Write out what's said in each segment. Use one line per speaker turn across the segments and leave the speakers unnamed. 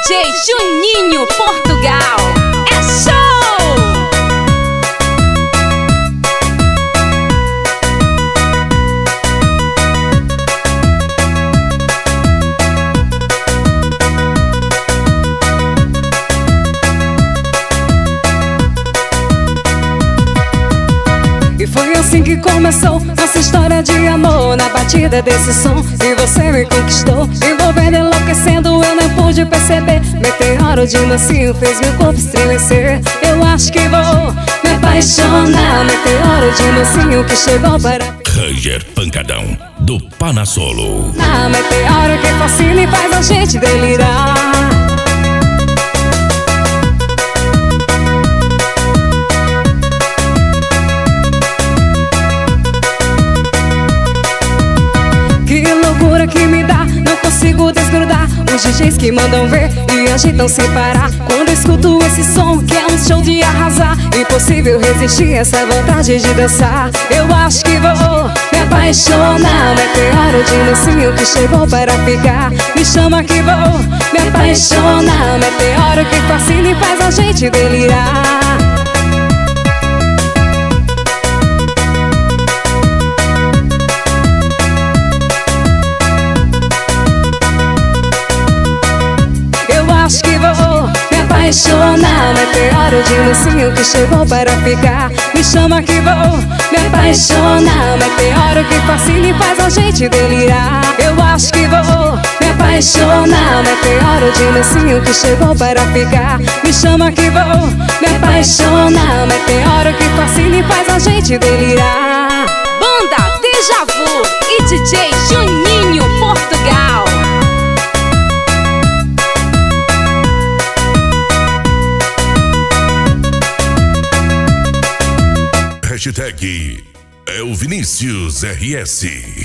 DJ Juninho Portugal. É show!
E foi assim que começou nossa história de amor, na batida desse som. E você me conquistou, envolvendo, enlouquecendo, eu não pude perceber. Meteoro de mansinho fez meu corpo estremecer. Eu acho que vou me apaixonar. Meteoro de mansinho que chegou para
Ranger Pancadão, do Panassolo.
Meteoro que fascina e faz a gente delirar. Que me dá, não consigo desgrudar. Os DJs que mandam ver e agitam sem parar. Quando escuto esse som que é um show de arrasar, impossível resistir essa vontade de dançar. Eu acho que vou me apaixonar. Meteoro de mansinho que chegou para ficar. Me chama que vou me apaixonar. Meteoro que fascina e faz a gente delirar. Acho que vou me apaixonar. Meteoro de mansinho que chegou para ficar. Me chama que vou me apaixonar. Meteoro que fascina e faz a gente delirar. Eu acho que vou me apaixonar. Meteoro de mansinho que chegou para ficar. Me chama que vou me apaixonar. Meteoro que fascina e faz a gente delirar.
Banda Deja Vu e DJ Juninho Portugal.
Hashtag é o Vinícius RS.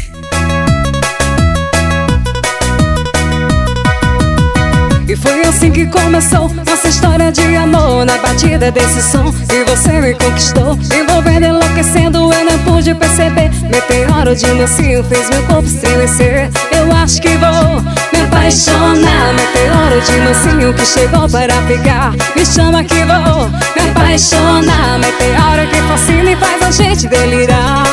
E foi assim que começou nossa história de amor, na batida desse som. E você me conquistou, envolvendo, enlouquecendo, eu não pude perceber. Meteoro de mansinho fez meu corpo estremecer. Eu acho que vou me apaixonar. Meteoro de mansinho que chegou para ficar. Me chama que vou me apaixonar. Meteoro que fascina e faz a gente delirar.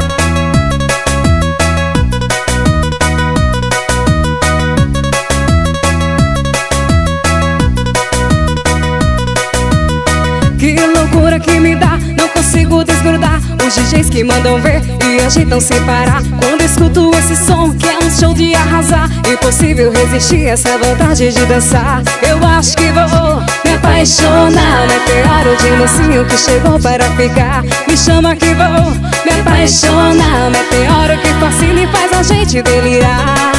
Que loucura que me dá, não consigo desgrudar. Os DJs que mandam ver e agitam sem parar. Quando escuto esse som que é um show de arrasar, impossível resistir essa vontade de dançar. Eu acho que vou me apaixonar. Meteoro de mansinho que chegou para ficar. Me chama que vou me apaixonar. Meteoro que fascina e faz a gente delirar.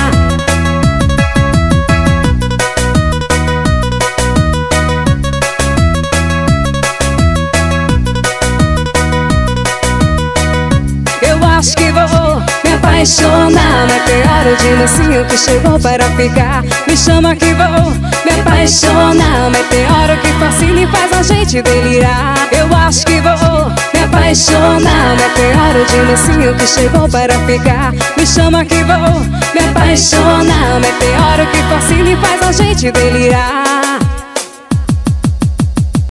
Acho que vou me apaixonar. Meteoro de mansinho que chegou para ficar. Me chama que vou me apaixonar. Meteoro que fascina e faz a gente delirar. Eu acho que vou me apaixonar. Meteoro de mansinho que chegou para ficar. Me chama que vou me apaixonar. Meteoro que fascina e faz a gente delirar.